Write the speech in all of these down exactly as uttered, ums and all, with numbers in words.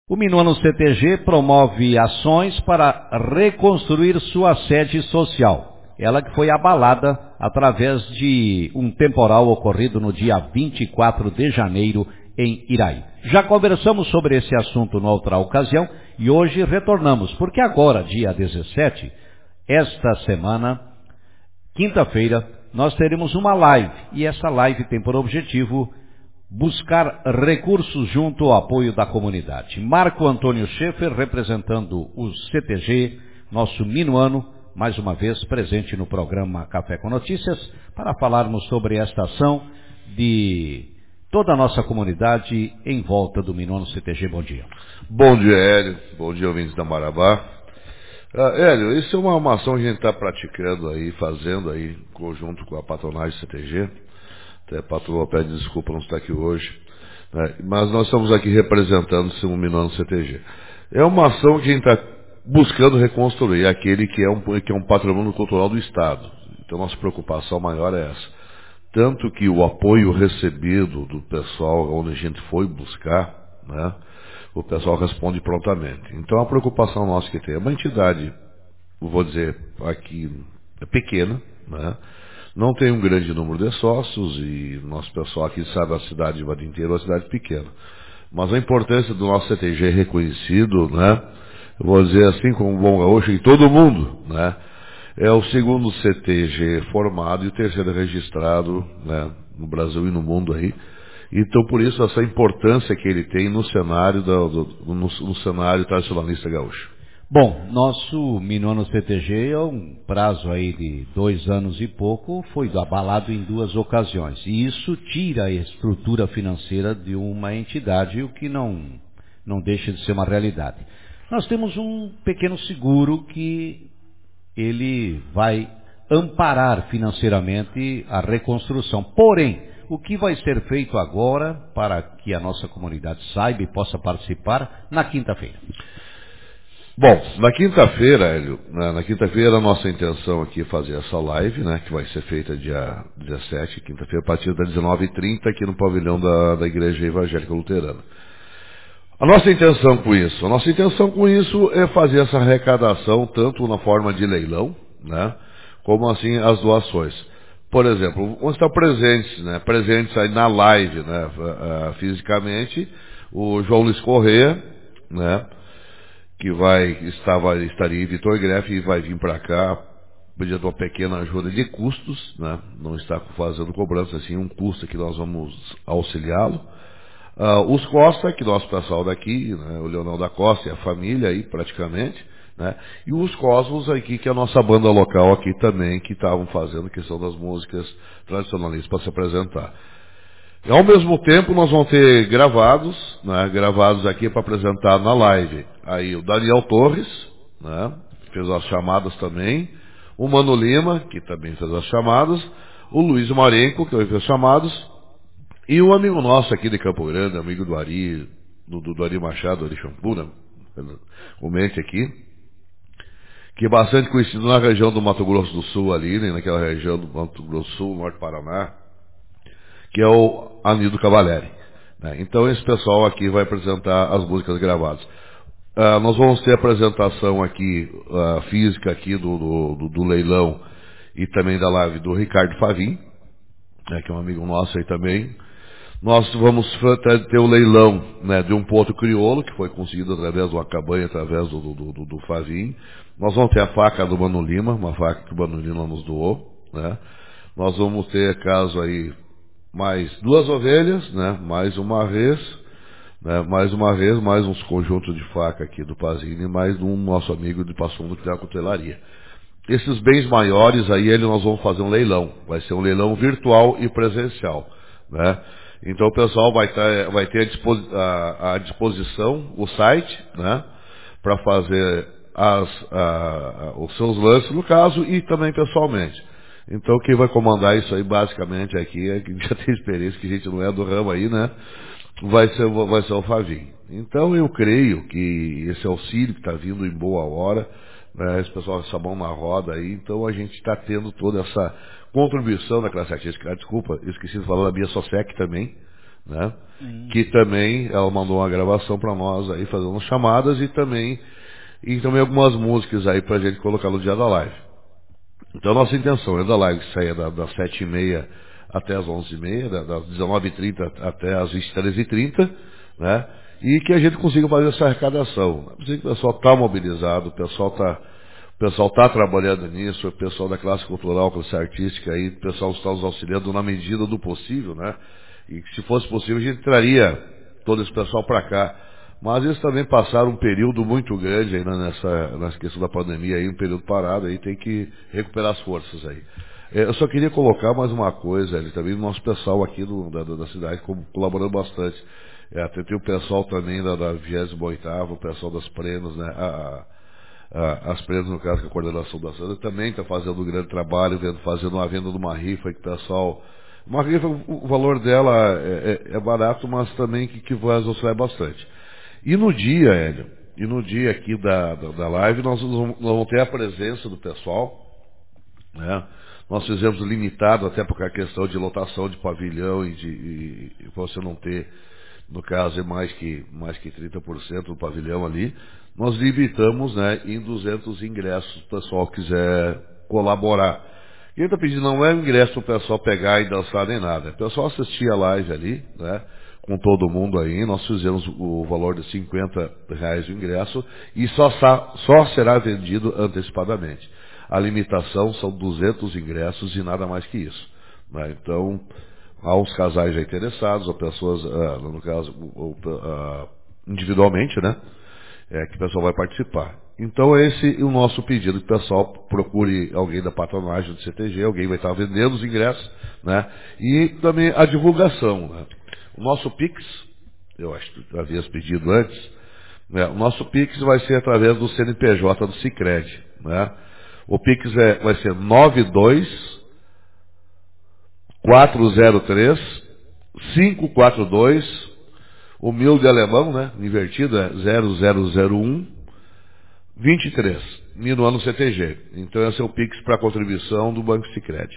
O Minuano C T G promove ações para reconstruir sua sede social. Ela que foi abalada através de um temporal ocorrido no dia vinte e quatro de janeiro em Iraí. Já conversamos sobre esse assunto noutra ocasião e hoje retornamos, porque agora, dia dezessete, esta semana, quinta-feira, nós teremos uma live. E essa live tem por objetivo buscar recursos junto ao apoio da comunidade. Marco Antônio Schaeffer, representando o C T G, nosso minuano, mais uma vez presente no programa Café com Notícias, para falarmos sobre esta ação de toda a nossa comunidade em volta do Minuano C T G. Bom dia. Bom dia, Hélio. Bom dia, ouvintes da Marabá. Ah, Hélio, isso é uma, uma ação que a gente está praticando aí, fazendo aí, em conjunto com a patronagem C T G. Até a patroa pede desculpa não estar aqui hoje, né? Mas nós estamos aqui representando o Minuano C T G. É uma ação que a gente está buscando reconstruir aquele que é, um, que é um patrimônio cultural do Estado. Então nossa preocupação maior é essa. Tanto que o apoio recebido do pessoal onde a gente foi buscar, né, o pessoal responde prontamente. Então a preocupação nossa que tem é uma entidade, vou dizer aqui, é pequena, né? Não tem um grande número de sócios e nosso pessoal aqui sabe a cidade de Vada inteira é uma cidade pequena. Mas a importância do nosso C T G reconhecido, né? Eu vou dizer assim como um bom gaúcho, em todo mundo, né? É o segundo C T G formado e o terceiro registrado, né, no Brasil e no mundo aí. Então por isso essa importância que ele tem no cenário, do, do, no, no cenário tradicionalista gaúcho. Bom, nosso Minuano C T G, é um prazo aí de dois anos e pouco, foi abalado em duas ocasiões. E isso tira a estrutura financeira de uma entidade, o que não, não deixa de ser uma realidade. Nós temos um pequeno seguro que ele vai amparar financeiramente a reconstrução. Porém, o que vai ser feito agora para que a nossa comunidade saiba e possa participar na quinta-feira? Bom, na quinta-feira, Hélio, na, na quinta-feira a nossa intenção aqui é fazer essa live, né, que vai ser feita dia dezessete, quinta-feira, a partir das dezenove e trinta, aqui no pavilhão da, da Igreja Evangélica Luterana. A nossa intenção com isso? A nossa intenção com isso é fazer essa arrecadação, tanto na forma de leilão, né, como assim as doações. Por exemplo, vamos estar presentes, né, presentes aí na live, né, uh, fisicamente, o João Luiz Corrêa, né, que vai, estava, estaria em Vitor Greff e vai vir para cá pedindo uma pequena ajuda de custos, né? Não está fazendo cobrança, assim, um custo que nós vamos auxiliá-lo. Uh, os Costa, que nosso pessoal daqui, né? O Leonel da Costa e a família aí, praticamente, né? E os Cosmos aqui, que é a nossa banda local aqui também, que estavam fazendo questão das músicas tradicionalistas para se apresentar. E ao mesmo tempo nós vamos ter gravados, né, gravados aqui para apresentar na live. Aí o Daniel Torres, né, fez as chamadas também, o Mano Lima, que também fez as chamadas, o Luiz Marenco, que também fez as chamadas, e um amigo nosso aqui de Campo Grande, amigo do Ari, do, do Ari Machado, Ari Champuna, comente aqui, que é bastante conhecido na região do Mato Grosso do Sul ali, né, naquela região do Mato Grosso do Sul, Norte Paraná, que é o Anido Cavalieri, né? Então esse pessoal aqui vai apresentar as músicas gravadas. Uh, nós vamos ter apresentação aqui, uh, física aqui do, do, do, do leilão e também da live do Ricardo Favim, né, que é um amigo nosso aí também. Nós vamos ter o leilão, né, de um potro crioulo, que foi conseguido através de uma cabanha, através do, do, do, do Favim. Nós vamos ter a faca do Mano Lima, uma faca que o Mano Lima nos doou, né? Nós vamos ter, caso aí, mais duas ovelhas, né, mais uma res, né, mais uma res, mais uns conjuntos de faca aqui do Pazini, mais um nosso amigo de Passo Fundo que tem a cutelaria. Esses bens maiores aí, ele, nós vamos fazer um leilão. Vai ser um leilão virtual e presencial, né? Então o pessoal vai ter, vai ter à, disposi à, à disposição o site, né, para fazer as, a, a, os seus lances, no caso, e também pessoalmente. Então quem vai comandar isso aí basicamente aqui, é que já tem experiência, que a gente não é do ramo aí, né? Vai ser, vai ser o Favim. Então eu creio que esse auxílio que está vindo em boa hora, né, esse pessoal com essa mão na roda aí, então a gente está tendo toda essa contribuição da classe artística. Ah, desculpa, eu esqueci de falar da minha Sosec também, né? Hum. Que também ela mandou uma gravação para nós aí, fazendo chamadas e também, e também algumas músicas aí pra gente colocar no dia da live. Então a nossa intenção é da live que saia da, das sete e meia até as onze e meia, das dezenove e trinta até as vinte e três e trinta, né? E que a gente consiga fazer essa arrecadação. O pessoal está mobilizado, o pessoal está o pessoal tá trabalhando nisso, o pessoal da classe cultural, classe artística aí, o pessoal está nos auxiliando na medida do possível, né? E se fosse possível a gente traria todo esse pessoal para cá. Mas eles também passaram um período muito grande ainda nessa, nessa questão da pandemia aí, um período parado aí, tem que recuperar as forças aí. Eu só queria colocar mais uma coisa, ele também o nosso pessoal aqui do, da, da cidade colaborando bastante. É, até tem o pessoal também da, da vigésima oitava, o pessoal das Prenas, né? A, a, as Prenas, no caso, que é a coordenação da Santa, também está fazendo um grande trabalho, vendo, fazendo uma venda de uma rifa que o pessoal. Uma rifa, o valor dela é, é, é barato, mas também que, que vai auxiliar bastante. E no dia, Hélio, e no dia aqui da, da, da live, nós vamos, nós vamos ter a presença do pessoal, né? Nós fizemos limitado até por a questão de lotação de pavilhão e de e, e você não ter, no caso, é mais que, mais que trinta por cento do pavilhão ali. Nós limitamos, né, em duzentos ingressos, se o pessoal quiser colaborar. Quem está pedindo não é ingresso para o pessoal pegar e dançar nem nada. O pessoal assistir a live ali, né? Com todo mundo aí, nós fizemos o valor de cinquenta reais o ingresso e só, só será vendido antecipadamente. A limitação são duzentos ingressos e nada mais que isso, né? Então, há uns casais já interessados, ou pessoas, ah, no caso, ou, ah, individualmente, né? É, que o pessoal vai participar. Então esse é o nosso pedido, que o pessoal procure alguém da patronagem do C T G, alguém vai estar vendendo os ingressos, né? E também a divulgação, né? O nosso Pix, eu acho que tu havias pedido antes, né? O nosso Pix vai ser através do C N P J do Sicredi, né? O Pix é, vai ser nove dois quatro zero três cinco quatro dois, o mil de alemão, né? Invertido é zero zero zero um vinte e três, minuano C T G. Então esse é o Pix para contribuição do Banco Sicredi.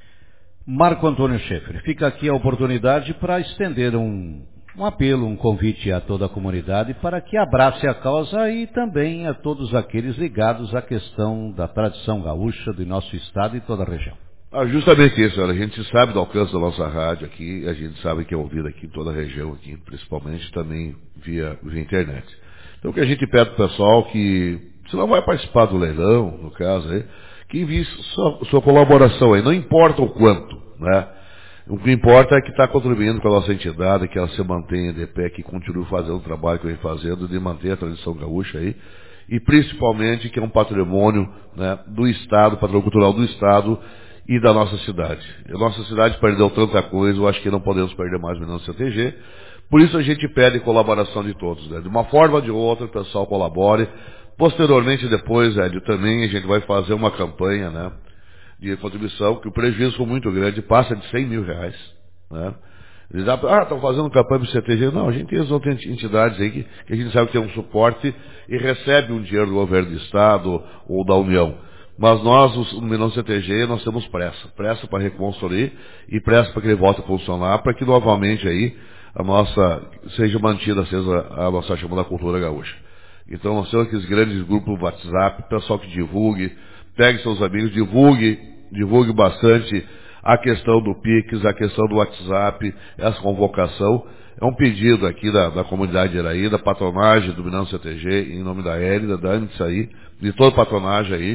Marco Antônio Schaeffer, fica aqui a oportunidade para estender um, um apelo, um convite a toda a comunidade para que abrace a causa e também a todos aqueles ligados à questão da tradição gaúcha do nosso estado e toda a região. Ah, justamente isso, olha, a gente sabe do alcance da nossa rádio aqui, a gente sabe que é ouvido aqui em toda a região, aqui, principalmente também via, via internet. Então o que a gente pede para o pessoal que, se não vai participar do leilão, no caso aí, que envie sua, sua colaboração aí, não importa o quanto, né? O que importa é que está contribuindo com a nossa entidade, que ela se mantenha de pé, que continue fazendo o trabalho que vem fazendo, de manter a tradição gaúcha aí, e principalmente que é um patrimônio, né, do Estado, patrimônio cultural do Estado e da nossa cidade. A nossa cidade perdeu tanta coisa, eu acho que não podemos perder mais ou menos o C T G, por isso a gente pede colaboração de todos, né? De uma forma ou de outra o pessoal colabore. Posteriormente, depois, Hélio, também a gente vai fazer uma campanha, né, de contribuição, que o prejuízo foi muito grande, passa de cem mil reais, né? Eles dizem, ah, estão fazendo campanha para o C T G. Não, a gente tem as outras entidades aí que, que a gente sabe que tem um suporte e recebe um dinheiro do governo do Estado ou da União. Mas nós, o Milão C T G, nós temos pressa. Pressa para reconstruir e pressa para que ele volte a funcionar, para que novamente aí a nossa, seja mantida acesa a nossa chama da cultura gaúcha. Então nós temos aqueles grandes grupos do WhatsApp, pessoal que divulgue, pegue seus amigos, divulgue, divulgue bastante a questão do Pix, a questão do WhatsApp, essa convocação. É um pedido aqui da, da comunidade de Iraí, da patronagem do Milão C T G, em nome da Hélida, da Antes aí, de toda a patronagem aí,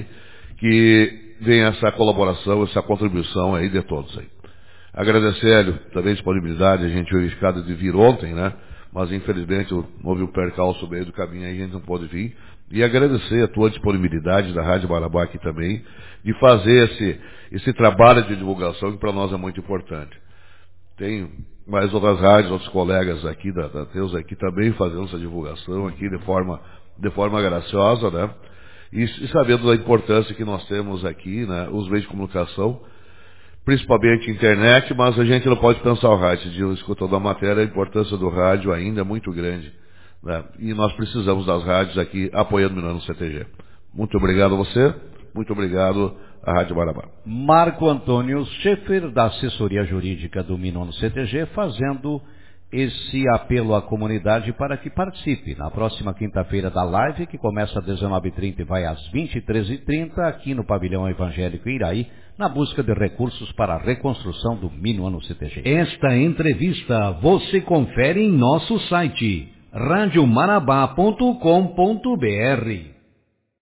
que venha essa colaboração, essa contribuição aí de todos aí. Agradecer, Hélio, também a disponibilidade, a gente verificado de vir ontem, né? Mas infelizmente houve um percalço no meio do caminho aí, a gente não pôde vir. E agradecer a tua disponibilidade da Rádio Marabá aqui também, de fazer esse, esse trabalho de divulgação que para nós é muito importante. Tem mais outras rádios, outros colegas aqui da, da Teus aqui também fazendo essa divulgação aqui de forma, de forma graciosa, né? E, e sabendo da importância que nós temos aqui, né? Os meios de comunicação, principalmente internet, mas a gente não pode pensar o rádio. De escutando a matéria, a importância do rádio ainda é muito grande, né? E nós precisamos das rádios aqui apoiando o Milano C T G. Muito obrigado a você, muito obrigado à Rádio Marabá. Marco Antônio Schaeffer, da assessoria jurídica do Milano C T G, fazendo esse apelo à comunidade para que participe na próxima quinta-feira da live, que começa às dezenove e trinta e vai às vinte e três e trinta, aqui no Pavilhão Evangélico Iraí, na busca de recursos para a reconstrução do Minuano C T G. Esta entrevista você confere em nosso site rádio marabá ponto com ponto br.